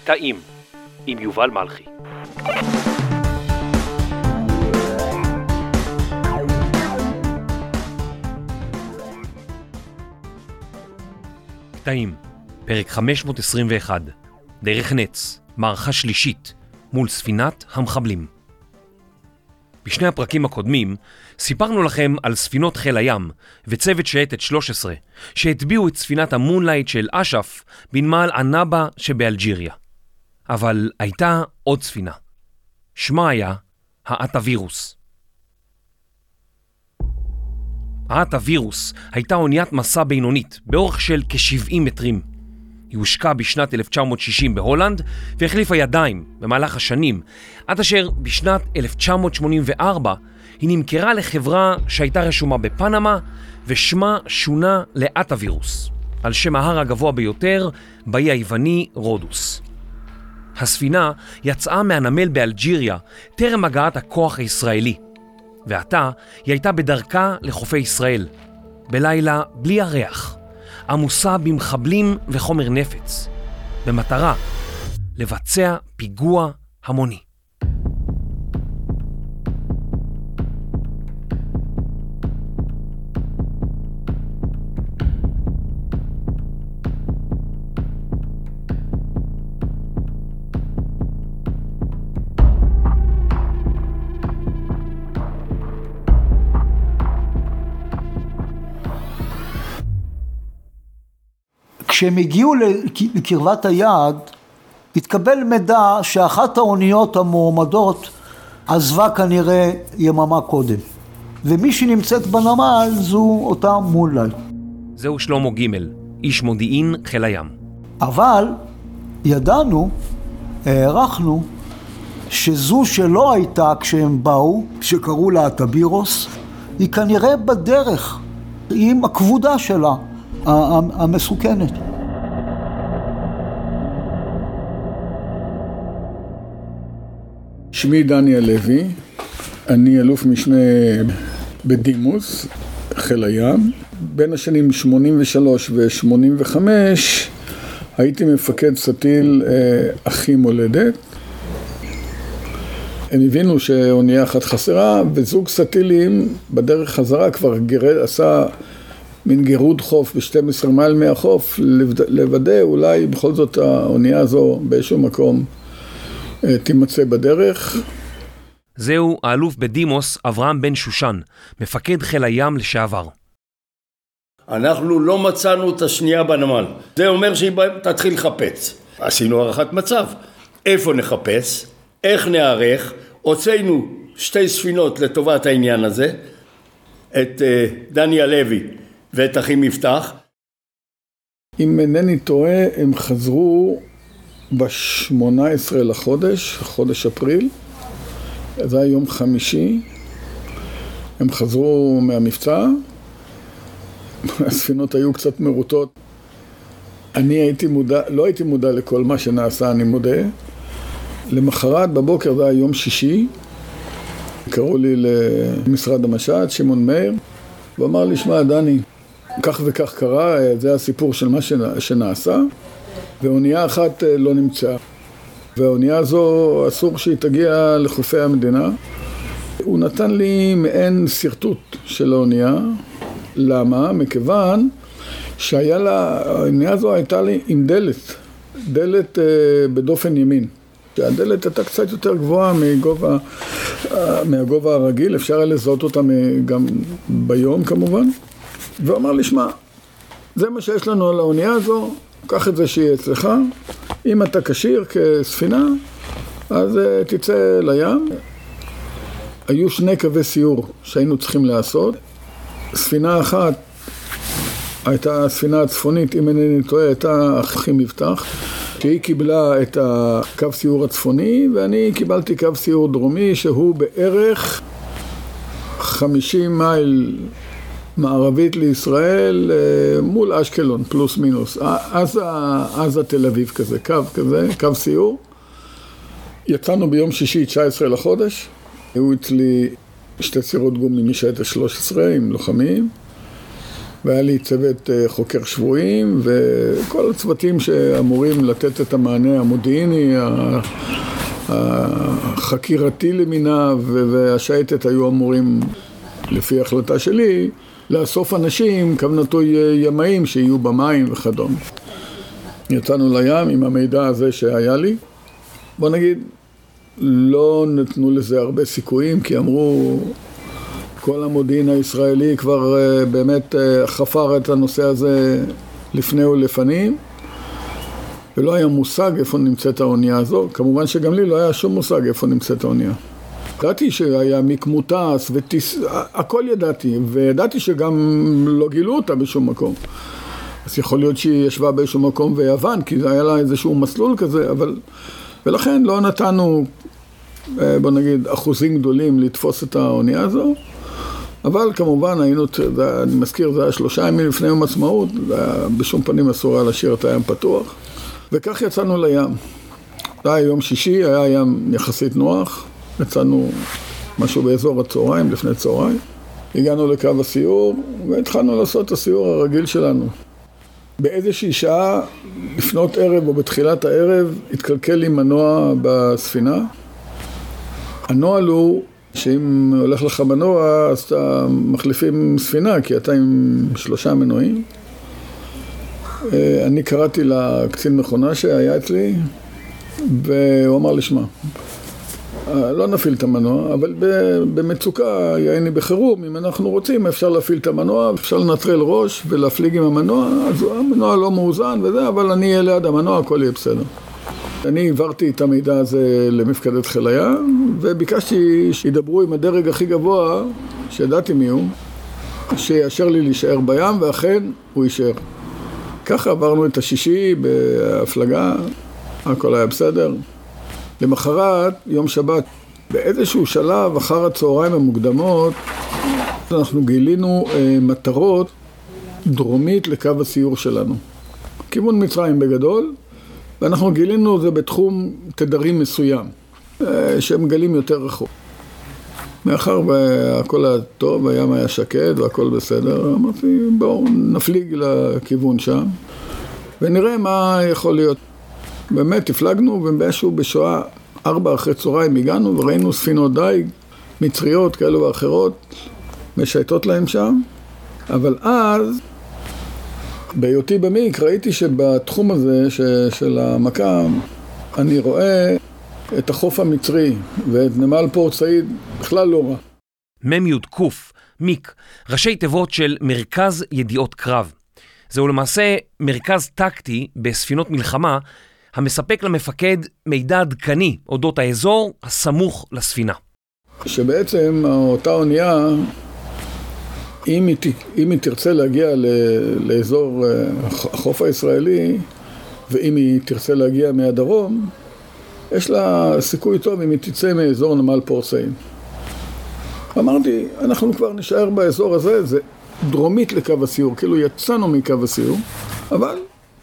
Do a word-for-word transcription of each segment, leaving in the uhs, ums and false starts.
קטעים עם יובל מלכי. קטעים, פרק חמש מאות עשרים ואחת, דרך נץ, מערכה שלישית מול ספינת המחבלים. בשני הפרקים הקודמים סיפרנו לכם על ספינות חיל הים וצוות שייטת שלוש עשרה שהטביעו את ספינת המונלייט של אש"ף בנמל ענבה שבאלג'יריה. אבל הייתה עוד ספינה. שמה היה האטאווירוס. האטאווירוס הייתה אוניית מסע בינונית באורך של כ-שבעים מטרים. היא הושקה בשנת אלף תשע מאות שישים בהולנד והחליפה ידיים במהלך השנים, עד אשר בשנת אלף תשע מאות שמונים וארבע היא נמכרה לחברה שהייתה רשומה בפנמה ושמה שונה לאטאווירוס, על שם ההר הגבוה ביותר באי היווני רודוס. הספינה יצאה מהנמל באלג'יריה טרם הגעת הכוח הישראלי, ועתה היא הייתה בדרכה לחופי ישראל, בלילה בלי הריח, עמוסה במחבלים וחומר נפץ, במטרה לבצע פיגוע המוני. כשהם הגיעו לקרבת היעד, התקבל מידע שאחת האוניות המועמדות עזבה כנראה יממה קודם. ומי שנמצאת בנמל זו אותה מונלייט. זהו שלמה גימל, איש מודיעין חיל הים. אבל ידענו, הערכנו, שזו שלא הייתה כשהם באו, שקראו לה האטאווירוס, היא כנראה בדרך עם הכבודה שלה, המסוכנת. שמי דניאל לוי, אני אלוף משנה בדימוס, חיל הים. בין השנים שמונים ושלוש ו-שמונים וחמש הייתי מפקד סטיל אחי מולדת. הם הבינו שאונייה אחת חסרה, וזוג סטילים בדרך חזרה כבר גרד, עשה מין גירוד חוף ב-שתים עשרה מייל מהחוף, לוודא אולי בכל זאת האונייה הזו באיזשהו מקום תימצא בדרך. זהו האלוף בדימוס אברהם בן שושן, מפקד חיל הים לשעבר. אנחנו לא מצאנו את השנייה בנמל. זה אומר שהיא תתחיל לחפץ. עשינו הערכת מצב. איפה נחפש? איך נערך? הוצאנו שתי ספינות לטובת העניין הזה. את דניאל לוי ואת אחי מפתח. אם אינני טועה, הם חזרו ב-שמונה עשרה לחודש, חודש אפריל. זה היה יום חמישי. הם חזרו מהמבצע. הספינות היו קצת מרוטות. אני הייתי מודע, לא הייתי מודע לכל מה שנעשה, אני מודה. למחרת בבוקר, זה היה יום שישי, קראו לי למשרד המש"ט, שמעון מאיר, ואמר לי, שמע דני, כך וכך קרה, זה הסיפור של מה שנעשה, ואונייה אחת לא נמצאה. והאונייה הזו אסור שהיא תגיע לחופי המדינה. הוא נתן לי מעין סרטוט של האונייה. למה? מכיוון שהיה לה, האונייה הזו הייתה לי עם דלת, דלת אה, בדופן ימין. שהדלת הייתה קצת יותר גבוהה מגובה, מהגובה הרגיל, אפשר היה לזהות אותה גם ביום כמובן. והוא אמר לי, שמע, זה מה שיש לנו על האונייה הזו, קח את זה שיהיה אצלך, אם אתה כשיר כספינה, אז תצא לים. היו שני קווי סיור שהיינו צריכים לעשות. ספינה אחת הייתה הספינה הצפונית, אם אינני טועה, הייתה אחי מבטח, שהיא קיבלה את הקו סיור הצפוני, ואני קיבלתי קו סיור דרומי, שהוא בערך חמישים מייל מערבית לישראל, מול אשקלון, פלוס מינוס. אז, אז התל אביב כזה, קו כזה, קו סיור. יצאנו ביום שישי, תשע עשרה לחודש. היו אצלי שתי סירות גומי משייטת שלוש עשרה עם לוחמים. והיה לי צוות חוקר שבויים, וכל הצוותים שאמורים לתת את המענה המודיעיני, החקירתי למינה, והשייטת היו אמורים, לפי החלטה שלי, לאסוף אנשים, קו נטוי ימאים שיהיו במים וכדומה. יצאנו לים עם המידע הזה שהיה לי. בוא נגיד, לא נתנו לזה הרבה סיכויים, כי אמרו, כל המודיעין הישראלי כבר באמת חפר את הנושא הזה לפני ולפנים, ולא היה מושג איפה נמצאת האונייה הזו. כמובן שגם לי לא היה שום מושג איפה נמצאת האונייה. ידעתי שהיה מקמוטס וטיס, הכל ידעתי, וידעתי שגם לא גילו אותה בשום מקום. אז יכול להיות שהיא ישבה באיזשהו מקום ביוון, כי זה היה לה איזשהו מסלול כזה, אבל... ולכן לא נתנו, בוא נגיד, אחוזים גדולים לתפוס את האונייה הזו, אבל כמובן היינו, זה, אני מזכיר, זה היה שלושה ימים לפני יום עצמאות, בשום פנים אסור היה להשאיר את הים פתוח, וכך יצאנו לים. זה היה יום שישי, היה ים יחסית נוח, יצאנו משהו באזור הצהריים, לפני צהריים, הגענו לקו הסיור, והתחלנו לעשות את הסיור הרגיל שלנו. באיזושהי שעה, לפנות ערב או בתחילת הערב, התקלקל לי מנוע בספינה. הנוהל הוא שאם הולך לך מנוע, אז אתה מחליפים ספינה, כי אתה עם שלושה מנועים. אני קראתי לקצין מכונה שהיה אצלי, והוא אמר לי, שמע, לא נפעיל את המנוע, אבל במצוקה, יעני בחירום, אם אנחנו רוצים, אפשר להפעיל את המנוע, אפשר לנטרל ראש ולהפליג עם המנוע, אז המנוע לא מאוזן וזה, אבל אני אהיה ליד המנוע, הכל יהיה בסדר. אני העברתי את המידע הזה למפקדת חיל הים, וביקשתי שידברו עם הדרג הכי גבוה, שידעתי מי הוא, שיאשר לי להישאר בים, ואכן הוא יישאר. ככה עברנו את השישי בהפלגה, הכל היה בסדר. למחרת, יום שבת, באיזשהו שלב, אחר הצהריים המוקדמות, אנחנו גילינו אה, מטרות דרומית לקו הסיור שלנו. כיוון מצרים בגדול, ואנחנו גילינו זה בתחום תדרים מסוים, אה, שהם גלים יותר רחוק. מאחר והכל היה טוב, הים היה שקט והכל בסדר, אמרתי, בואו נפליג לכיוון שם, ונראה מה יכול להיות. באמת הפלגנו, ובאיזשהו בשעה ארבע אחרי צהריים הגענו, וראינו ספינות דייג, מצריות כאלו ואחרות, משייטות להם שם. אבל אז, בהיותי במיק, ראיתי שבתחום הזה ש, של המקם, אני רואה את החוף המצרי, ואת נמל פורט סעיד, בכלל לא רע. ממיות קוף, מיק, ראשי תיבות של מרכז ידיעות קרב. זהו למעשה מרכז טקטי בספינות מלחמה, המספק למפקד מידע עדכני אודות האזור הסמוך לספינה. שבעצם אותה אונייה, אם היא, אם היא תרצה להגיע לאזור החוף הישראלי, ואם היא תרצה להגיע מהדרום, יש לה סיכוי טוב אם היא תצא מאזור נמל פורט סעיד. אמרתי, אנחנו כבר נשאר באזור הזה, זה דרומית לקו הסיור, כאילו יצאנו מקו הסיור, אבל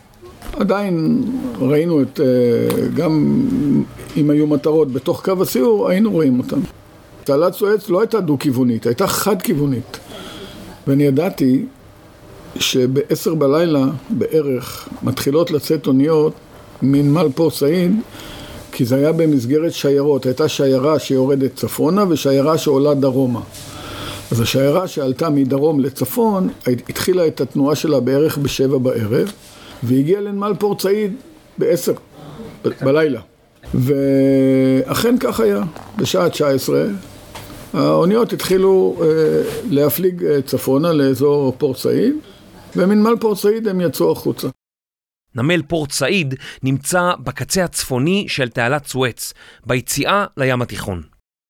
עדיין ראינו את, גם אם היו מטרות בתוך קו הסיור, היינו רואים אותם. תעלת סואץ לא הייתה דו-כיוונית, הייתה חד-כיוונית. ואני ידעתי שבעשר בלילה בערך מתחילות לצאת אוניות מנמל פורט סעיד, כי זה היה במסגרת שיירות. הייתה שיירה שיורדת צפונה ושיירה שעולה דרומה. אז השיירה שעלתה מדרום לצפון, התחילה את התנועה שלה בערך בשבע בערב, והגיעה לנמל פורט סעיד בעשר בלילה. ואכן כך היה, בשעה תשע עשרה, האוניות התחילו אה, להפליג צפונה לאזור פורט סעיד, ומנמל פורט סעיד הם יצאו החוצה. נמל פורט סעיד נמצא בקצה הצפוני של תעלת סואץ, ביציאה לים התיכון.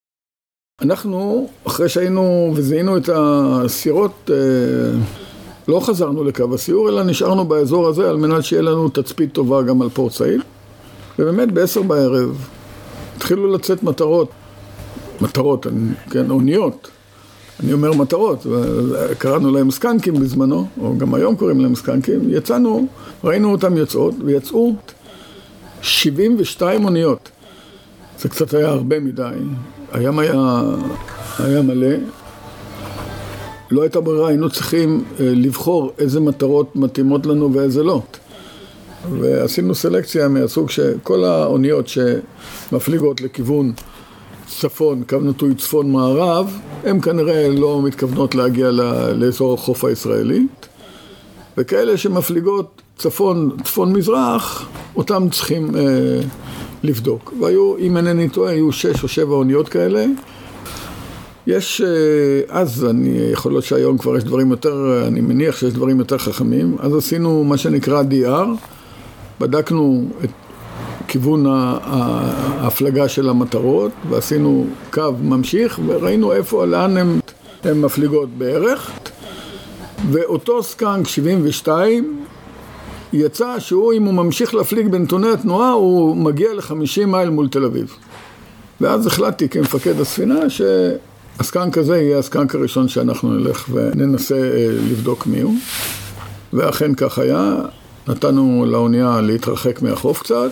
אנחנו, אחרי שהיינו וזיהינו את הסירות, אה, לא חזרנו לקו הסיור, אלא נשארנו באזור הזה על מנת שיהיה לנו תצפית טובה גם על פורט סעיד. ובאמת בעשר בערב התחילו לצאת מטרות, מטרות, כן, אוניות. אני אומר מטרות, קראנו להם סקנקים בזמנו, או גם היום קוראים להם סקנקים. יצאנו, ראינו אותם יוצאות, ויצאו שבעים ושתיים אוניות. זה קצת היה הרבה מדי. הים היה, היה מלא. לא הייתה ברירה, היינו צריכים לבחור איזה מטרות מתאימות לנו ואיזה לא. ועשינו סלקציה מהסוג שכל האוניות שמפליגות לכיוון צפון, קו נטוי צפון מערב, הן כנראה לא מתכוונות להגיע לאזור החוף הישראלי, וכאלה שמפליגות צפון, צפון מזרח, אותם צריכים אה, לבדוק. והיו, אם אינני טועה, היו שש או שבע אוניות כאלה. יש, אה, אז אני, יכול להיות שהיום כבר יש דברים יותר, אני מניח שיש דברים יותר חכמים, אז עשינו מה שנקרא די אר, בדקנו את כיוון ההפלגה של המטרות, ועשינו קו ממשיך, וראינו איפה, לאן הם, הם מפליגות בערך, ואותו סקאנק שבעים ושתיים, יצא שהוא, אם הוא ממשיך להפליג בנתוני התנועה, הוא מגיע ל-חמישים מייל מול תל אביב. ואז החלטתי כמפקד הספינה שהסקאנק הזה יהיה הסקאנק הראשון שאנחנו נלך וננסה לבדוק מי הוא. ואכן כך היה, נתנו לאונייה להתרחק מהחוף קצת,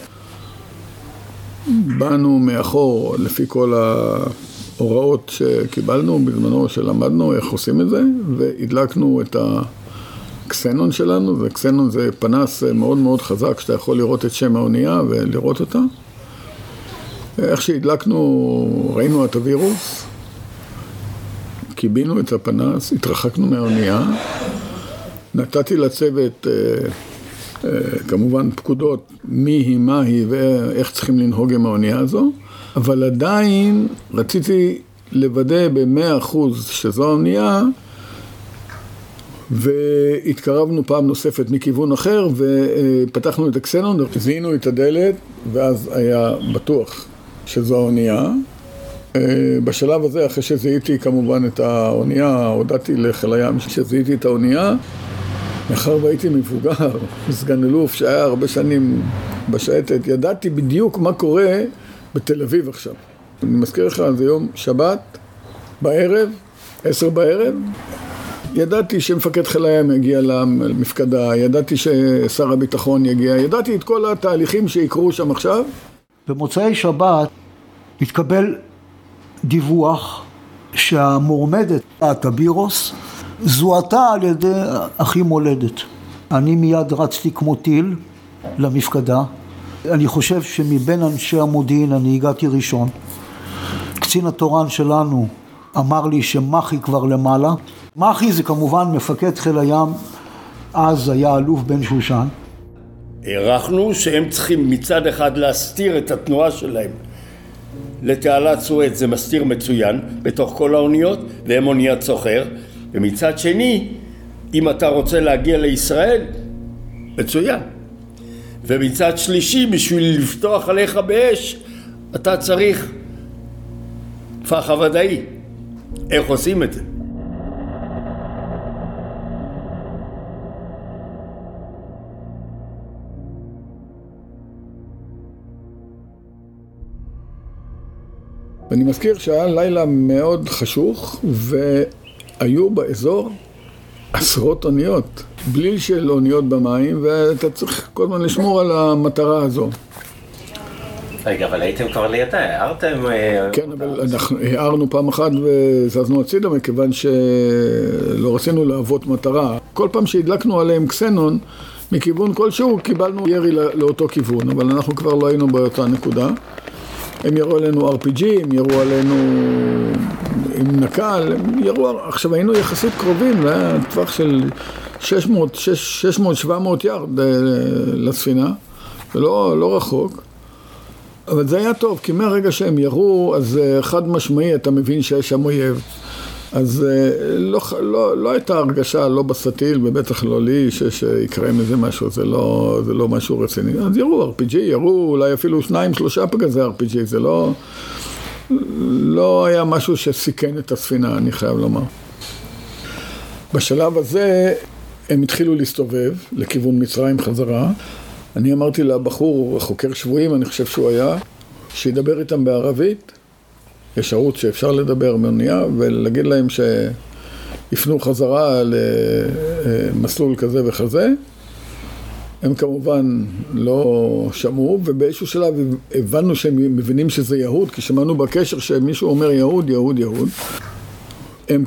באנו מאחור לפי כל ההוראות שקיבלנו בזמנו שלמדנו איך עושים את זה, והדלקנו את ה... קסנון שלנו, וקסנון זה פנס מאוד מאוד חזק, שאתה יכול לראות את שם האונייה ולראות אותה. איך שהדלקנו, ראינו את הווירוס, קיבינו את הפנס, התרחקנו מהאונייה, נתתי לצוות, כמובן פקודות, מי היא, מה היא ואיך צריכים לנהוג עם האונייה הזו, אבל עדיין רציתי לוודא ב-מאה אחוז שזו האונייה, והתקרבנו פעם נוספת מכיוון אחר, ופתחנו את הקסנון, זיהינו את הדלת, ואז היה בטוח שזו האונייה. בשלב הזה, אחרי שזיהיתי כמובן את האונייה, הודעתי לחיל הים שזיהיתי את האונייה, מאחר והייתי מבוגר, סגן אלוף שהיה הרבה שנים בשייטת, ידעתי בדיוק מה קורה בתל אביב עכשיו. אני מזכיר לך, זה יום שבת, בערב, עשר בערב, ידעתי שמפקד חיל הים יגיע למפקדה, ידעתי ששר הביטחון יגיע, ידעתי את כל התהליכים שיקרו שם עכשיו. במוצאי שבת התקבל דיווח שהמורמדת, הטבירוס, זוהתה על ידי אחי מולדת. אני מיד רצתי כמו טיל למפקדה. אני חושב שמבין אנשי המודיעין אני הגעתי ראשון. קצין התורן שלנו אמר לי שמחי כבר למעלה. מחי זה כמובן מפקד חיל הים, אז היה אלוף בן שושן. הערכנו שהם צריכים מצד אחד להסתיר את התנועה שלהם לתעלת סואץ, זה מסתיר מצוין בתוך כל האוניות, והם אוניית סוחר, ומצד שני, אם אתה רוצה להגיע לישראל, מצוין. ומצד שלישי, בשביל לפתוח עליך באש, אתה צריך פח"ע ודאי. איך עושים את זה? ואני מזכיר שהיה לילה מאוד חשוך, והיו באזור עשרות אוניות, בליל של אוניות במים, ואתה צריך כל הזמן לשמור על המטרה הזו. רגע, אבל הייתם כבר לידה, הערתם? כן, אבל אנחנו הערנו פעם אחת וזזנו הצידה, מכיוון שלא רצינו להוות מטרה. כל פעם שהדלקנו עליהם קסנון, מכיוון כלשהו קיבלנו ירי לאותו כיוון, אבל אנחנו כבר לא היינו באותה נקודה. הם יראו עלינו אר פי ג'י, הם יראו עלינו עם נקל, הם יראו, עכשיו היינו יחסית קרובים לטווח של שש מאות שבע מאות יארד לספינה, זה לא, לא רחוק, אבל זה היה טוב, כי מהרגע שהם יראו, אז חד משמעי אתה מבין שיש שם אויב. אז לא, לא, לא הייתה הרגשה, לא בסטיל, ובטח לא לי, שיקרה מזה משהו, זה לא, זה לא משהו רציני. אז יראו אר פי ג'י, יראו אולי אפילו שניים, שלושה פגזי אר פי ג'י, זה לא, לא היה משהו שסיכן את הספינה, אני חייב לומר. בשלב הזה הם התחילו להסתובב לכיוון מצרים חזרה. אני אמרתי לבחור, חוקר שבויים, אני חושב שהוא היה, שידבר איתם בערבית, יש ערוץ שאפשר לדבר מאונייה, ולהגיד להם שיפנו חזרה למסלול כזה וכזה. הם כמובן לא שמעו, ובאיזשהו שלב הבנו שהם מבינים שזה יהוד, כי שמענו בקשר שמישהו אומר יהוד, יהוד, יהוד. הם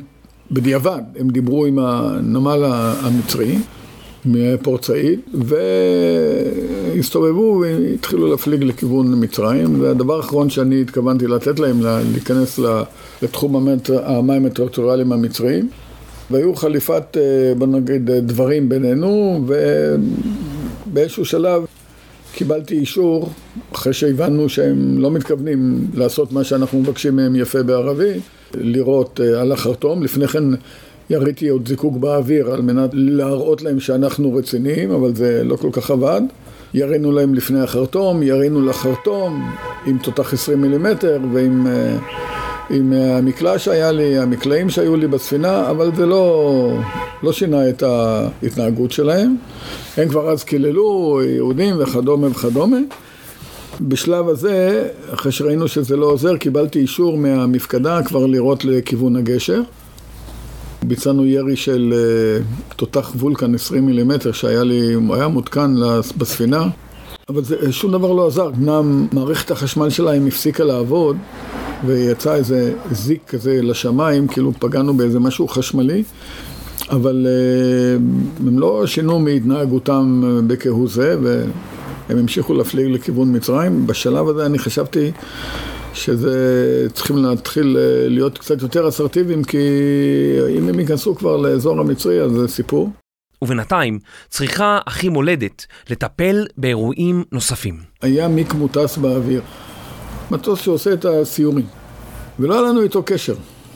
בדיעבד, הם דיברו עם הנמל המצרי, מפורט סעיד, והסתובבו והתחילו להפליג לכיוון מצרים, והדבר האחרון שאני התכוונתי לתת להם, להיכנס לתחום המים הטריטוריאליים המצריים, והיו חליפת, בוא נגיד, דברים בינינו, ובאיזשהו שלב קיבלתי אישור, אחרי שהבנו שהם לא מתכוונים לעשות מה שאנחנו מבקשים מהם יפה בערבית, לראות על החרטום. לפני כן יריתי עוד זיקוק באוויר על מנת להראות להם שאנחנו רציניים, אבל זה לא כל כך עבד. ירינו להם לפני החרטום, ירינו לחרטום עם תותח עשרים מילימטר ועם עם המקלע שהיה לי, המקלעים שהיו לי בספינה, אבל זה לא, לא שינה את ההתנהגות שלהם. הם כבר אז קיללו, יהודים וכדומה וכדומה. בשלב הזה, אחרי שראינו שזה לא עוזר, קיבלתי אישור מהמפקדה כבר לראות לכיוון הגשר. ביצענו ירי של תותח וולקן עשרים מילימטר שהיה לי, היה מותקן בספינה, אבל זה, שום דבר לא עזר. אמנם מערכת החשמל שלהם הפסיקה לעבוד, ויצא איזה זיק כזה לשמיים, כאילו פגענו באיזה משהו חשמלי, אבל הם לא שינו מהתנהגותם בכהוא זה, והם המשיכו להפליג לכיוון מצרים. בשלב הזה אני חשבתי שזה צריכים להתחיל להיות קצת יותר אסרטיביים, כי אם הם ייכנסו כבר לאזור המצרי, אז זה סיפור. ובינתיים צריכה אחי מולדת לטפל באירועים נוספים. היה מיק מוטס באוויר, מטוס שעושה את הסיורים, ולא היה לנו איתו קשר.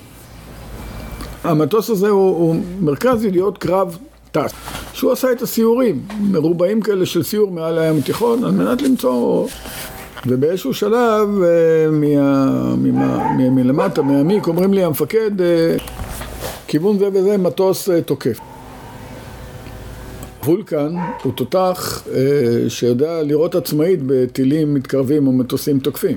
המטוס הזה הוא, הוא מרכז ידיעות קרב טס, שהוא עשה את הסיורים, מרובעים כאלה של סיור מעל הים התיכון, על מנת למצוא, ובאיזשהו שלב, מה, מה, מלמטה, מהמיק, אומרים לי המפקד, כיוון זה וזה מטוס תוקף. וולקן הוא תותח שיודע לראות עצמאית בטילים מתקרבים או מטוסים תוקפים.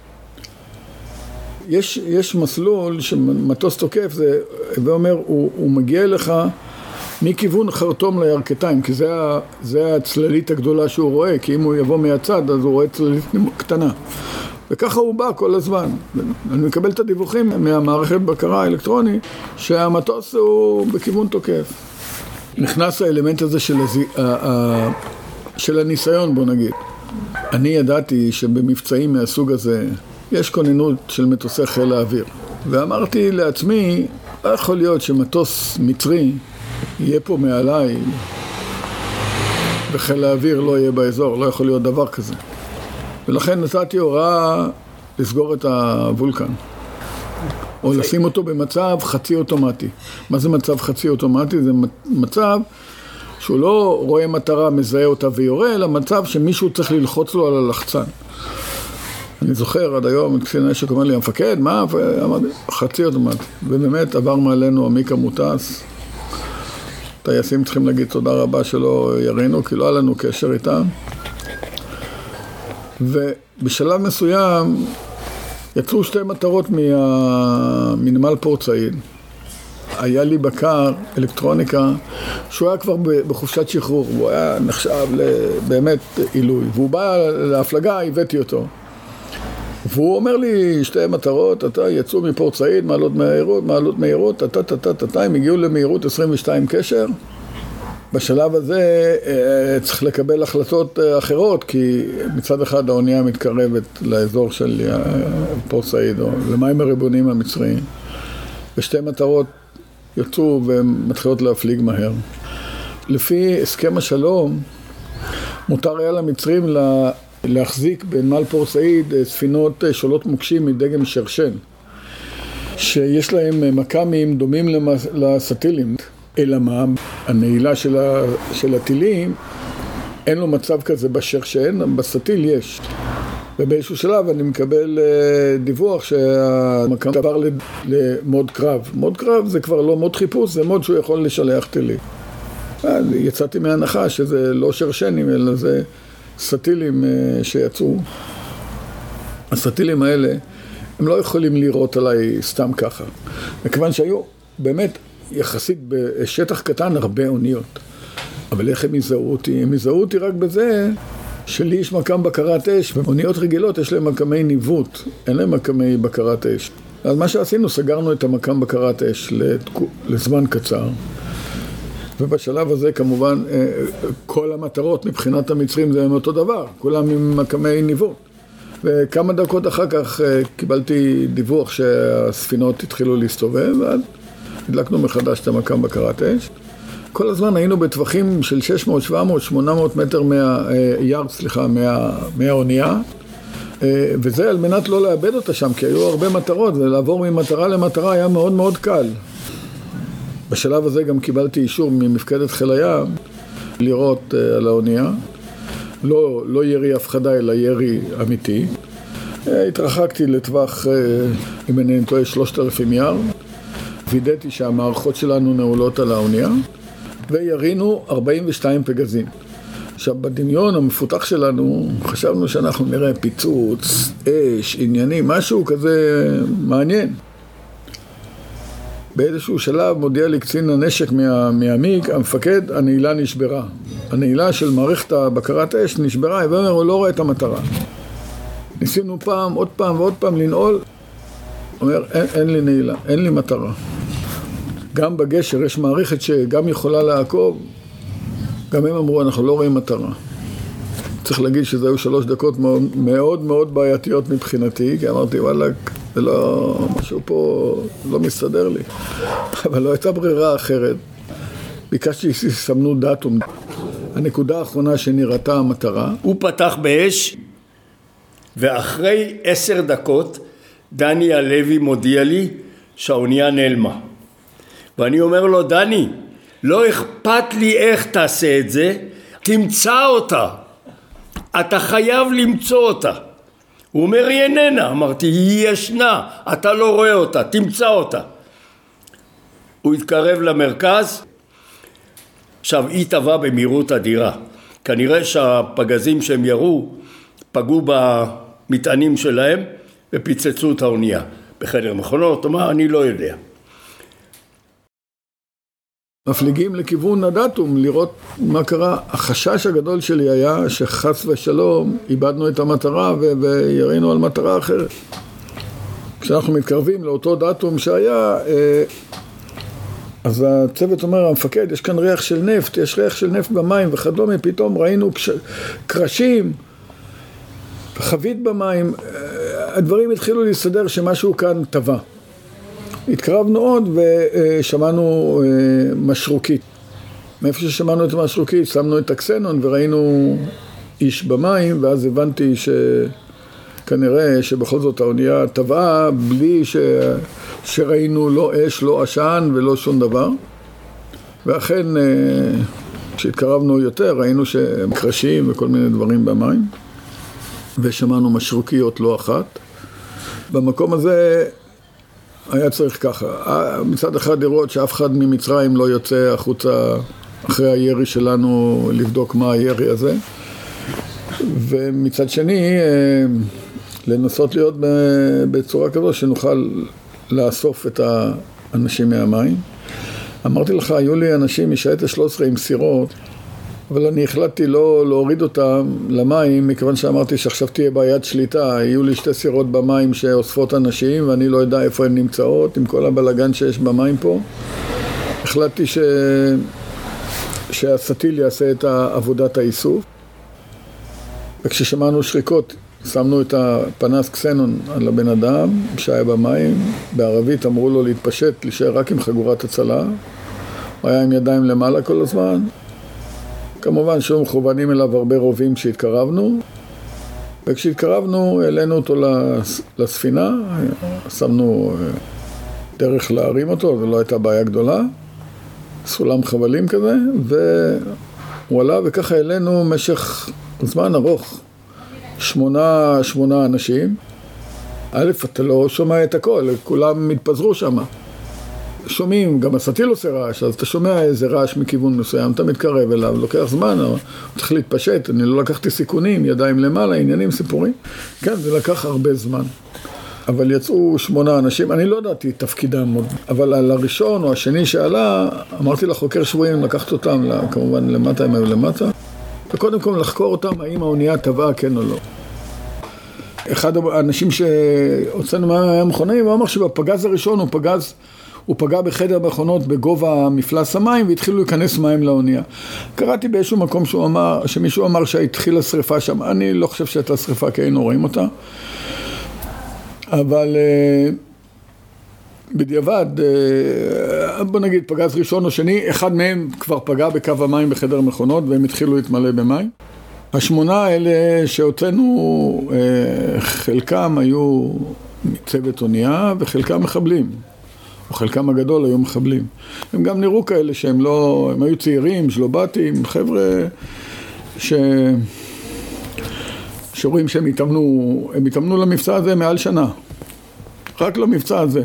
יש, יש מסלול שמטוס תוקף, זה, ואומר, הוא, הוא מגיע לך מכיוון חרטום לירכתיים, כי זה, זה הצללית הגדולה שהוא רואה, כי אם הוא יבוא מהצד, אז הוא רואה צללית קטנה. וככה הוא בא כל הזמן. אני מקבל את הדיווחים מהמערכת בקרה האלקטרונית, שהמטוס הוא בכיוון תוקף. נכנס האלמנט הזה של, הז... של הניסיון, בוא נגיד. אני ידעתי שבמבצעים מהסוג הזה יש כוננות של מטוסי חיל האוויר. ואמרתי לעצמי, לא יכול להיות שמטוס מצרי יהיה פה מעליי וחיל האוויר לא יהיה באזור, לא יכול להיות דבר כזה. ולכן נתתי הוראה לסגור את הוולקן. או לשים אותו במצב חצי אוטומטי. מה זה מצב חצי אוטומטי? זה מצב שהוא לא רואה מטרה, מזהה אותה ויורה, אלא מצב שמישהו צריך ללחוץ לו על הלחצן. אני זוכר עד היום, קצין נשק אומר לי, המפקד, מה? ואמרתי, חצי אוטומטי. ובאמת עבר מעלינו עמיק המוטס. טייסים צריכים להגיד תודה רבה שלא ירינו, כי לא היה לנו קשר איתם. ובשלב מסוים יצאו שתי מטרות מנמל פורט סעיד. היה לי בקר אלקטרוניקה שהוא היה כבר בחופשת שחרור, הוא היה נחשב באמת עילוי, והוא בא להפלגה, הבאתי אותו. והוא אומר לי, שתי מטרות, אתה יצאו מפורט סעיד, מעלות מהירות, מעלות מהירות, אתה, אתה, אתה, אתה, הם הגיעו למהירות עשרים ושתיים קשר. בשלב הזה צריך לקבל החלטות אחרות, כי מצד אחד האונייה מתקרבת לאזור של פורט סעיד, או למים הריבוניים המצריים. ושתי מטרות יצאו ומתחילות להפליג מהר. לפי הסכם השלום, מותר היה למצרים לה... להחזיק בנמל פורט סעיד ספינות שולות מוקשים מדגם שרשן, שיש להם מקמים דומים לסטילים. אלא מה? הנעילה של, ה... של הטילים, אין לו מצב כזה בשרשן, בסטיל יש. ובאיזשהו שלב אני מקבל דיווח שהמקם עבר למוד קרב. מוד קרב זה כבר לא מוד חיפוש, זה מוד שהוא יכול לשלח טילים. יצאתי מההנחה שזה לא שרשנים, אלא זה סטילים שיצאו. הסטילים האלה, הם לא יכולים לראות עליי סתם ככה. מכיוון שהיו באמת יחסית בשטח קטן הרבה אוניות. אבל איך הם יזהו אותי? הם יזהו אותי רק בזה שלי יש מקם בקרת אש, ואוניות רגילות יש להם מקמי ניווט, אין להם מקמי בקרת אש. אז מה שעשינו, סגרנו את המקם בקרת אש לזמן קצר, ובשלב הזה כמובן כל המטרות מבחינת המצרים זה אותו דבר, כולם עם מקמי ניווט. וכמה דקות אחר כך קיבלתי דיווח שהספינות התחילו להסתובב, ואז הדלקנו מחדש את המקם בקרת אש. כל הזמן היינו בטווחים של שש מאות, שבע מאות, שמונה מאות מטר מהיארד, סליחה, מה, מהאונייה, וזה על מנת לא לאבד אותה שם, כי היו הרבה מטרות, ולעבור ממטרה למטרה היה מאוד מאוד קל. בשלב הזה גם קיבלתי אישור ממפקדת חיל הים לראות על האונייה, לא, לא ירי הפחדה, אלא ירי אמיתי. התרחקתי לטווח, אם אני טועה, שלושת אלפים יארד, וידאתי שהמערכות שלנו נעולות על האונייה, וירינו ארבעים ושתיים פגזים. עכשיו, בדמיון המפותח שלנו, חשבנו שאנחנו נראה פיצוץ, אש, עניינים, משהו כזה מעניין. באיזשהו שלב מודיע לי קצין הנשק מה, מהמיג, המפקד, הנעילה נשברה. הנעילה של מערכת הבקרת האש נשברה, ואומר, הוא לא רואה את המטרה. ניסינו פעם, עוד פעם ועוד פעם לנעול, אומר, אין, אין לי נעילה, אין לי מטרה. גם בגשר יש מערכת שגם יכולה לעקוב, גם הם אמרו, אנחנו לא רואים מטרה. צריך להגיד שזה היו שלוש דקות מאוד מאוד, מאוד בעייתיות מבחינתי, כי אמרתי, וואלה, זה לא, משהו פה לא מסתדר לי. אבל לא הייתה ברירה אחרת. ביקשתי שסמנו דאטום. הנקודה האחרונה שנראתה המטרה. הוא פתח באש, ואחרי עשר דקות, דני הלוי מודיע לי שהאונייה נעלמה. ואני אומר לו, דני, לא אכפת לי איך תעשה את זה, תמצא אותה. אתה חייב למצוא אותה. הוא אומר, היא איננה. אמרתי, היא ישנה, אתה לא רואה אותה, תמצא אותה. הוא התקרב למרכז, עכשיו היא טבעה במהירות אדירה. כנראה שהפגזים שהם ירו פגעו במטענים שלהם ופיצצו את האונייה. בחדר מכונות, אמר, אני לא יודע. מפליגים לכיוון הדאטום לראות מה קרה. החשש הגדול שלי היה שחס ושלום איבדנו את המטרה ו- וירינו על מטרה אחרת. כשאנחנו מתקרבים לאותו דאטום שהיה, אז הצוות אומר, המפקד, יש כאן ריח של נפט, יש ריח של נפט במים וכדומה, פתאום ראינו קרשים, חבית במים, הדברים התחילו להסתדר שמשהו כאן טבע. התקרבנו עוד ושמענו משרוקית. מאיפה ששמענו את המשרוקית, שמנו את הקסנון וראינו איש במים, ואז הבנתי שכנראה שבכל זאת האונייה טבעה בלי ש... שראינו לא אש, לא עשן ולא שום דבר. ואכן, כשהתקרבנו יותר, ראינו שהם קרשים וכל מיני דברים במים, ושמענו משרוקיות לא אחת. במקום הזה היה צריך ככה, מצד אחד לראות שאף אחד ממצרים לא יוצא החוצה אחרי הירי שלנו לבדוק מה הירי הזה, ומצד שני לנסות להיות בצורה כזו שנוכל לאסוף את האנשים מהמים. אמרתי לך, היו לי אנשים משייטת ה-שלוש עשרה עם סירות, אבל אני החלטתי לא להוריד אותם למים, מכיוון שאמרתי שעכשיו תהיה בעיית שליטה. יהיו לי שתי סירות במים שאוספות אנשים, ואני לא יודע איפה הן נמצאות, עם כל הבלגן שיש במים פה. החלטתי ש... שהסטיל יעשה את עבודת האיסוף. וכששמענו שריקות, שמנו את הפנס קסנון על הבן אדם שהיה במים. בערבית אמרו לו להתפשט, להישאר רק עם חגורת הצלה. הוא היה עם ידיים למעלה כל הזמן. כמובן שהיו מכוונים אליו הרבה רובים כשהתקרבנו, וכשהתקרבנו העלינו אותו לספינה, שמנו דרך להרים אותו, זו לא הייתה בעיה גדולה, סולם חבלים כזה, והוא עלה וככה העלינו משך זמן ארוך, שמונה, שמונה אנשים. א', אתה לא שומע את הכל, כולם מתפזרו שם. שומעים, גם הסטיל עושה רעש, אז אתה שומע איזה רעש מכיוון מסוים, אתה מתקרב אליו, לוקח זמן, הוא צריך להתפשט, אני לא לקחתי סיכונים, ידיים למעלה, עניינים, סיפורים. כן, זה לקח הרבה זמן. אבל יצאו שמונה אנשים, אני לא ידעתי תפקידם עוד, אבל על הראשון או השני שעלה, אמרתי לחוקר שבויים לקחת אותם, כמובן למטה, הם היו למטה, וקודם כל לחקור אותם, האם האונייה טבעה כן או לא. אחד האנשים שהוצאנו מהמכונאים, הוא אמר שבפגז הראשון הוא פגז, הוא פגע בחדר מכונות בגובה מפלס המים, והתחילו להיכנס מים לאונייה. קראתי באיזשהו מקום שהוא אמר, שמישהו אמר שהתחילה שריפה שם. אני לא חושב שהייתה שריפה, כי היינו רואים אותה. אבל בדיעבד, בוא נגיד פגז ראשון או שני, אחד מהם כבר פגע בקו המים בחדר מכונות, והם התחילו להתמלא במים. השמונה האלה שהוצאנו, חלקם היו מצוות אונייה, וחלקם מחבלים. או חלקם הגדול היו מחבלים. הם גם נראו כאלה שהם לא, הם היו צעירים, שלובטים, חבר'ה ש... שרואים שהם התאמנו, הם התאמנו למבצע הזה מעל שנה. רק למבצע הזה.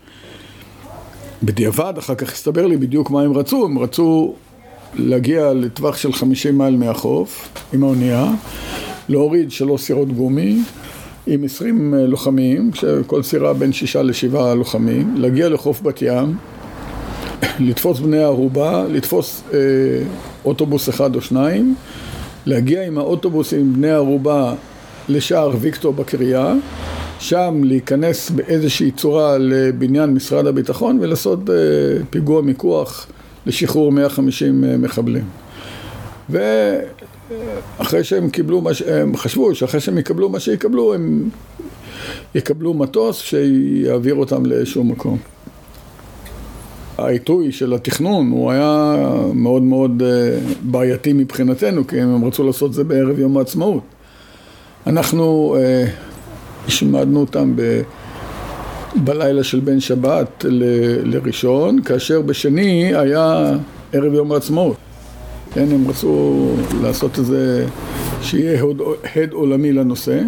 בדיעבד, אחר כך הסתבר לי בדיוק מה הם רצו. הם רצו להגיע לטווח של חמישים מייל מהחוף, עם האונייה, להוריד שלוש סירות גומי, עם עשרים לוחמים, שכל סירה בין שישה לשבעה לוחמים, להגיע לחוף בת ים, לתפוס בני הערובה, לתפוס אה, אוטובוס אחד או שניים, להגיע עם האוטובוס עם בני הערובה לשער ויקטור בקריה, שם להיכנס באיזושהי צורה לבניין משרד הביטחון ולעשות אה, פיגוע מיקוח לשחרור מאה וחמישים אה, מחבלים. ו... אחרי שהם קיבלו מה שהם חשבו, שאחרי שהם יקבלו מה שיקבלו, הם יקבלו מטוס שיעביר אותם לאיזשהו מקום. העיתוי של התכנון הוא היה מאוד מאוד בעייתי מבחינתנו, כי הם רצו לעשות זה בערב יום העצמאות. אנחנו השמדנו אותם ב... בלילה של בין שבת ל... לראשון, כאשר בשני היה ערב יום העצמאות. כן, הם רצו לעשות איזה, שיהיה הד עולמי לנושא.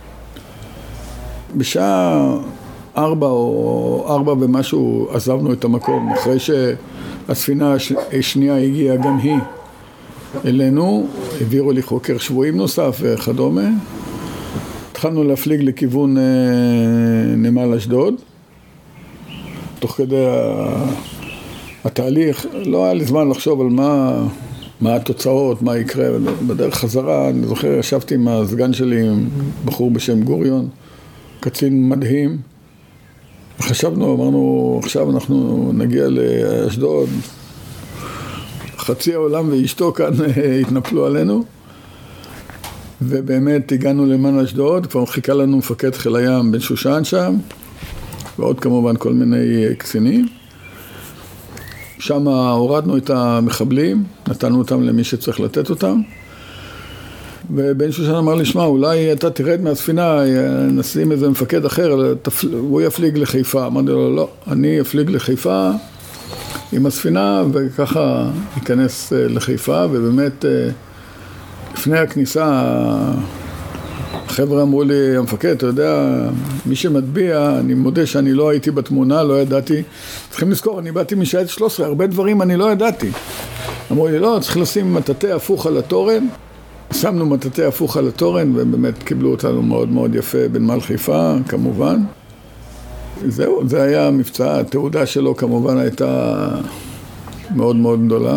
בשעה ארבע או ארבע ומשהו עזבנו את המקום, אחרי שהספינה השנייה הגיעה גם היא אלינו, העבירו לי חוקר שבועים נוסף וכדומה. התחלנו להפליג לכיוון נמל אשדוד. תוך כדי התהליך, לא היה לי זמן לחשוב על מה... מה התוצאות, מה יקרה. בדרך חזרה, אני זוכר, ישבתי עם הסגן שלי, עם בחור בשם גוריון, קצין מדהים. חשבנו, אמרנו, עכשיו אנחנו נגיע לאשדוד, חצי העולם ואשתו כאן התנפלו עלינו, ובאמת הגענו למען אשדוד, כבר חיכה לנו מפקד חיל הים בן שושן שם, ועוד כמובן כל מיני קצינים. שם הורדנו את המחבלים, נתנו אותם למי שצריך לתת אותם. ובן שושן אמר לי, שמע, אולי אתה תרד מהספינה, נשים איזה מפקד אחר, הוא יפליג לחיפה. אמרתי לו, לא, אני אפליג לחיפה עם הספינה, וככה ייכנס לחיפה, ובאמת לפני הכניסה, החבר'ה אמרו לי, המפקד, אתה יודע, מי שמטביע, אני מודה שאני לא הייתי בתמונה, לא ידעתי. צריכים לזכור, אני באתי משעת שלוש עשרה, הרבה דברים אני לא ידעתי. אמרו לי, לא, צריך לשים מטאטא הפוך על התורן. שמנו מטאטא הפוך על התורן, ובאמת קיבלו אותנו מאוד מאוד יפה בנמל חיפה, כמובן. זהו, זה היה המבצע, התעודה שלו כמובן הייתה מאוד מאוד גדולה.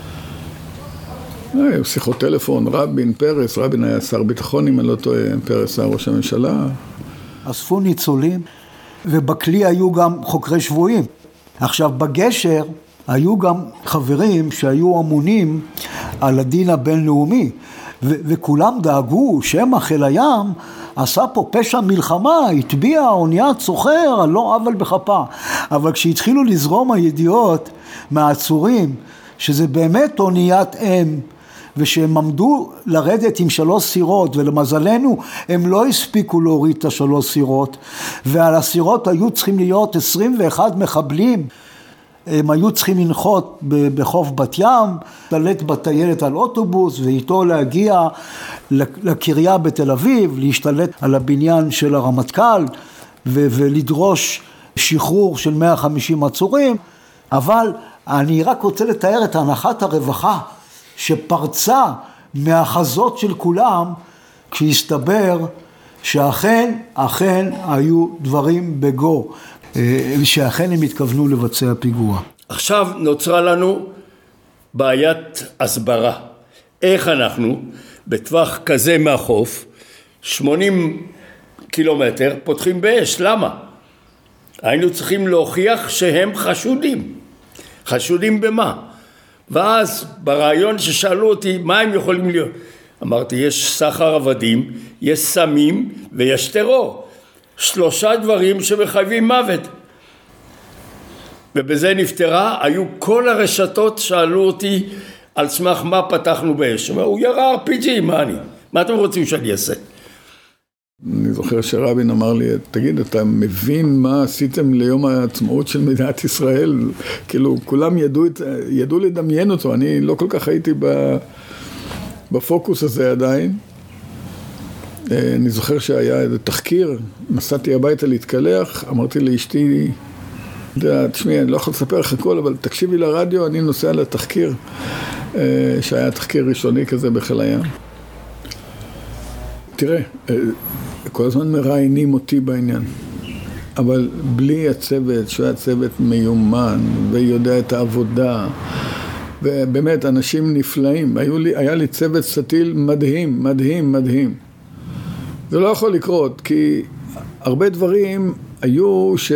היו שיחות טלפון, רבין, פרס, רבין היה שר ביטחון, אם אני לא טועה, פרס היה ראש הממשלה. אספו ניצולים, ובכלי היו גם חוקרי שבויים. עכשיו, בגשר היו גם חברים שהיו אמונים על הדין הבינלאומי, ו- וכולם דאגו שמא חיל הים עשה פה פשע מלחמה, התביע אוניית סוחר, על לא עוול בכפה. אבל כשהתחילו לזרום הידיעות מהעצורים, שזה באמת אוניית אם, ושהם עמדו לרדת עם שלוש סירות, ולמזלנו הם לא הספיקו להוריד את השלוש סירות, ועל הסירות היו צריכים להיות עשרים ואחד מחבלים, הם היו צריכים לנחות בחוף בת ים, ללט בטיילת על אוטובוס, ואיתו להגיע לקריה בתל אביב, להשתלט על הבניין של הרמטכ"ל, ולדרוש שחרור של מאה וחמישים עצורים. אבל אני רק רוצה לתאר את הנחת הרווחה, שפרצה מהחזות של כולם, כשהסתבר שאכן, אכן היו דברים בגו, שאכן הם התכוונו לבצע פיגוע. עכשיו נוצרה לנו בעיית הסברה. איך אנחנו, בטווח כזה מהחוף, שמונים קילומטר, פותחים באש. למה? היינו צריכים להוכיח שהם חשודים. חשודים במה? ואז ברעיון ששאלו אותי מה הם יכולים להיות, אמרתי יש סחר עבדים, יש סמים ויש טרור, שלושה דברים שמחייבים מוות. ובזה נפטרה. היו כל הרשתות שאלו אותי על סמך מה פתחנו באש. הוא ירה אר פי ג'י, מה אני? מה אתם רוצים שאני אעשה? אני זוכר שרבין אמר לי, תגיד, אתה מבין מה עשיתם ליום העצמאות של מדינת ישראל? כאילו, כולם ידעו, ידעו לדמיין אותו, אני לא כל כך הייתי בפוקוס הזה עדיין. אני זוכר שהיה איזה תחקיר, נסעתי הביתה להתקלח, אמרתי לאשתי, תשמעי, אני לא יכול לספר לך הכל, אבל תקשיבי לרדיו, אני נוסע לתחקיר, שהיה תחקיר ראשוני כזה בחיל הים. תראה, כל הזמן מראיינים אותי בעניין, אבל בלי הצוות, שהוא היה צוות מיומן ויודע את העבודה, ובאמת אנשים נפלאים, היו לי, היה לי צוות סטיל מדהים, מדהים, מדהים. זה לא יכול לקרות, כי הרבה דברים היו ש...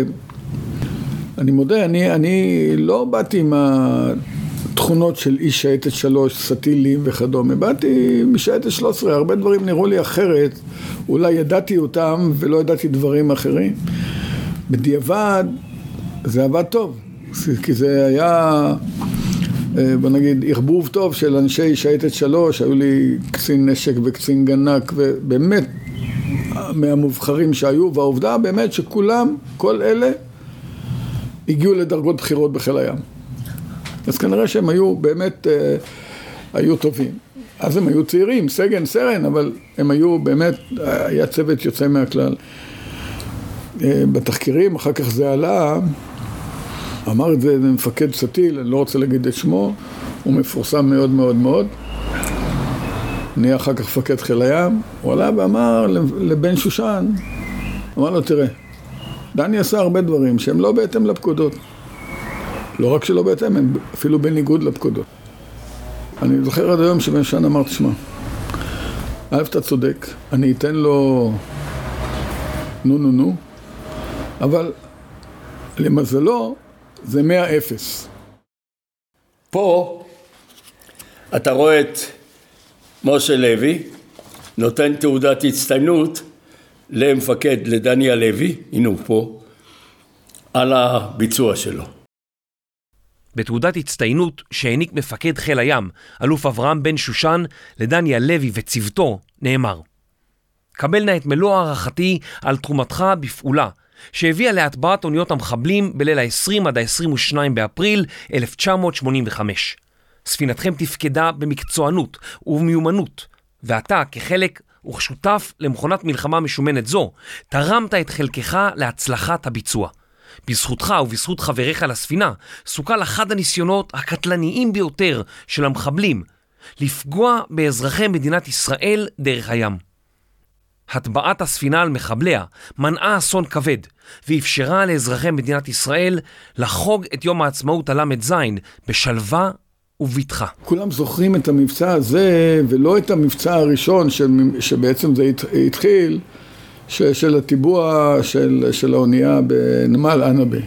אני מודה, אני, אני לא באתי עם התכונות של איש שייטת שלוש, סטילים וכדומה, באתי משייטת שלוש עשרה, הרבה דברים נראו לי אחרת, אולי ידעתי אותם ולא ידעתי דברים אחרים. בדיעבד זה עבד טוב, כי זה היה, בוא נגיד, ערבוב טוב של אנשי שייטת שלוש, היו לי קצין נשק וקצין גנק, ובאמת מהמובחרים שהיו, והעובדה באמת שכולם, כל אלה, הגיעו לדרגות בחירות בחיל הים. אז כנראה שהם היו באמת, אה, היו טובים. אז הם היו צעירים, סגן, סרן, אבל הם היו באמת, היה צוות יוצא מהכלל. אה, בתחקירים, אחר כך זה עלה, אמר את זה מפקד סטיל, אני לא רוצה להגיד את שמו, הוא מפורסם מאוד מאוד מאוד. נהיה אחר כך מפקד חיל הים, הוא עלה ואמר לבן שושן, אמר לו, תראה, דני עשה הרבה דברים שהם לא בהתאם לפקודות. לא רק שלא בהתאם, הם אפילו בניגוד לפקודות. אני זוכר עד היום שבן שושן אמר, תשמע, א' אתה צודק, אני אתן לו נו נו נו, אבל למזלו זה מאה אפס. פה אתה רואה את משה לוי נותן תעודת הצטיינות למפקד, לדני הלוי, הנה הוא פה, על הביצוע שלו. בתעודת הצטיינות שהעניק מפקד חיל הים, אלוף אברהם בן שושן, לדני הלוי וצוותו, נאמר: קבל נא את מלוא הערכתי על תרומתך בפעולה, שהביאה להטבעת אוניות המחבלים בליל ה-עשרים עד ה-עשרים ושניים באפריל אלף תשע מאות שמונים וחמש. ספינתכם תפקדה במקצוענות ובמיומנות, ואתה כחלק וכשותף למכונת מלחמה משומנת זו, תרמת את חלקך להצלחת הביצוע. בזכותך ובזכות חבריך לספינה, סוכל אחד הניסיונות הקטלניים ביותר של המחבלים, לפגוע באזרחי מדינת ישראל דרך הים. הטבעת הספינה על מחבליה מנעה אסון כבד, ואפשרה לאזרחי מדינת ישראל לחוג את יום העצמאות הלמד זין בשלווה ובטחה. כולם זוכרים את המבצע הזה, ולא את המבצע הראשון שבעצם זה התחיל, של הטיבוע של, של האונייה בנמל ענבה.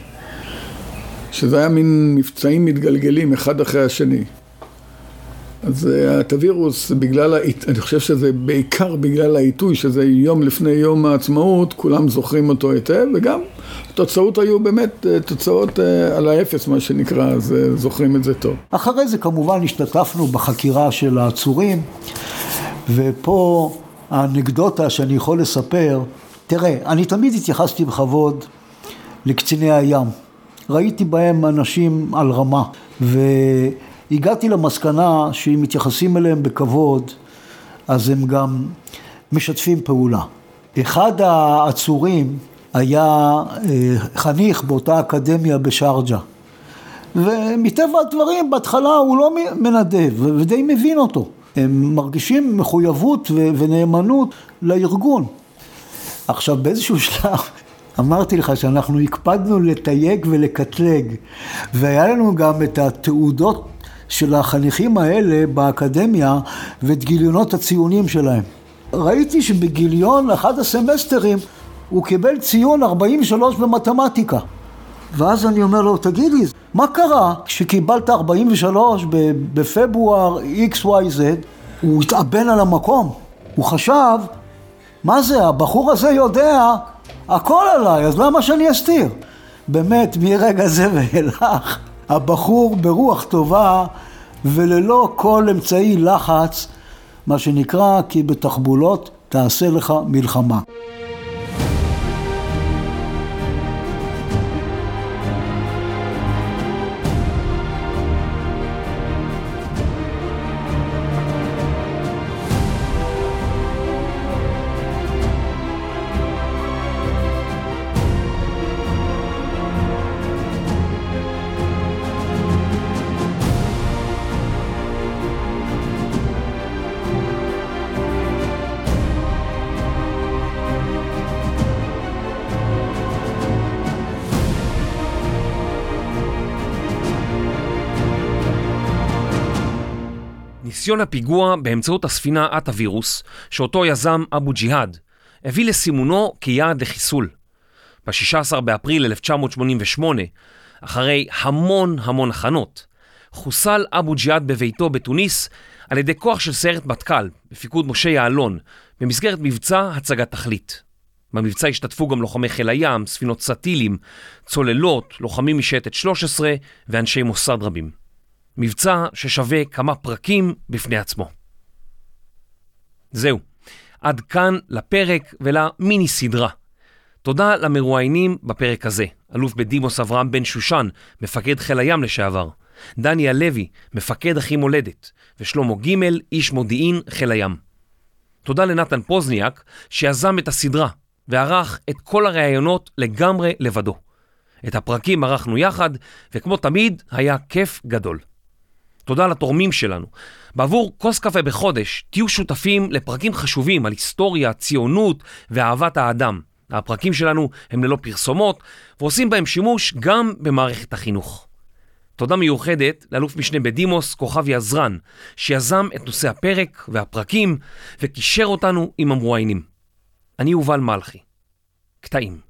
שזה היה מין מבצעים מתגלגלים אחד אחרי השני. אז הווירוס, בגלל, אני חושב שזה בעיקר בגלל העיתוי, שזה יום לפני יום העצמאות, כולם זוכרים אותו היטב, וגם התוצאות היו באמת תוצאות על האפס, מה שנקרא, אז זוכרים את זה טוב. אחרי זה כמובן השתתפנו בחקירה של העצורים, ופה האנקדוטה שאני יכול לספר, תראה, אני תמיד התייחסתי בכבוד לקציני הים. ראיתי בהם אנשים על רמה, והגעתי למסקנה שאם מתייחסים אליהם בכבוד, אז הם גם משתפים פעולה. אחד העצורים היה חניך באותה אקדמיה בשארג'ה, ומטבע הדברים בהתחלה הוא לא מנדב, ודי מבין אותו. הם מרגישים מחויבות ונאמנות לארגון. עכשיו באיזשהו שלב אמרתי לך שאנחנו הקפדנו לתייג ולקטלג, והיה לנו גם את התעודות של החניכים האלה באקדמיה ואת גיליונות הציונים שלהם. ראיתי שבגיליון, אחד הסמסטרים, הוא קיבל ציון ארבעים ושלוש במתמטיקה. ואז אני אומר לו, תגיד לי, מה קרה כשקיבלת ארבעים ושלוש בפברואר אקס וואי זד? הוא התאבן על המקום. הוא חשב, מה זה, הבחור הזה יודע הכל עליי, אז למה שאני אסתיר? באמת, מרגע זה ואילך, הבחור ברוח טובה וללא כל אמצעי לחץ, מה שנקרא, כי בתחבולות תעשה לך מלחמה. ניסיון הפיגוע באמצעות הספינה אטאווירוס, שאותו יזם אבו ג'יהאד, הביא לסימונו כיעד לחיסול. ב-שישה עשר באפריל אלף תשע מאות שמונים ושמונה, אחרי המון המון הכנות, חוסל אבו ג'יהאד בביתו בתוניס על ידי כוח של סיירת מטכ"ל, בפיקוד משה יעלון, במסגרת מבצע הצגת תכלית. במבצע השתתפו גם לוחמי חיל הים, ספינות סטילים, צוללות, לוחמים משייטת שלוש עשרה ואנשי מוסד רבים. מבצע ששווה כמה פרקים בפני עצמו. זהו, עד כאן לפרק ולמיני סדרה. תודה למרואיינים בפרק הזה, אלוף בדימוס אברהם בן שושן, מפקד חיל הים לשעבר, דני הלוי, מפקד אחים מולדת, ושלמה גימל, איש מודיעין חיל הים. תודה לנתן פוזניאק, שיזם את הסדרה, וערך את כל הראיונות לגמרי לבדו. את הפרקים ערכנו יחד, וכמו תמיד היה כיף גדול. תודה לתורמים שלנו. בעבור כוס קפה בחודש, תהיו שותפים לפרקים חשובים על היסטוריה, ציונות ואהבת האדם. הפרקים שלנו הם ללא פרסומות, ועושים בהם שימוש גם במערכת החינוך. תודה מיוחדת לאלוף משנה בדימוס כוכבי עזרן, שיזם את נושא הפרק והפרקים, וקישר אותנו עם המרואיינים. אני יובל מלכי. קטעים.